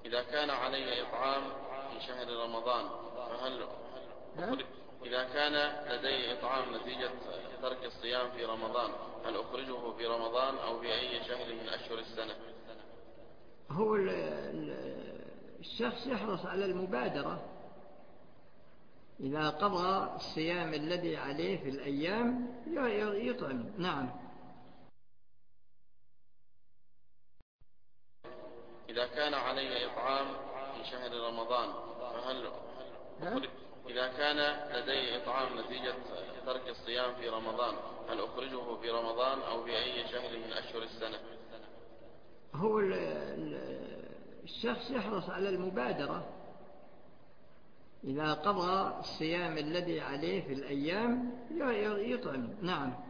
إذا كان علي إطعام في شهر رمضان فهل إذا كان لدي إطعام نتيجة ترك الصيام في رمضان هل أخرجه في رمضان أو في أي شهر من أشهر السنة؟ هو الشخص يحرص على المبادرة، إذا قضى الصيام الذي عليه في الأيام يطعم. نعم. إذا كان علي إطعام في شهر رمضان فهل إذا كان لدي إطعام نتيجة ترك الصيام في رمضان هل أخرجه في رمضان أو في أي شهر من أشهر السنة؟ هو الشخص يحرص على المبادرة، إذا قضى الصيام الذي عليه في الأيام يطعم. نعم.